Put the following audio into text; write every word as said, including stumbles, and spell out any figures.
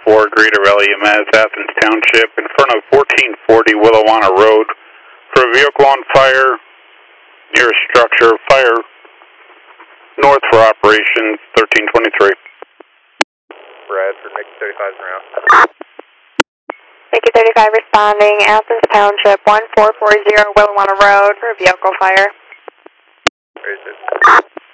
four, Greater L E M S, Athens Township, in front of fourteen forty Willawanna Road, for a vehicle on fire near a structure. Fire north for operation thirteen twenty-three. Bradford, Mickey thirty-five is around. Mickey thirty-five responding, Athens Township, one four four zero Willawanna Road for a vehicle fire. Where is it?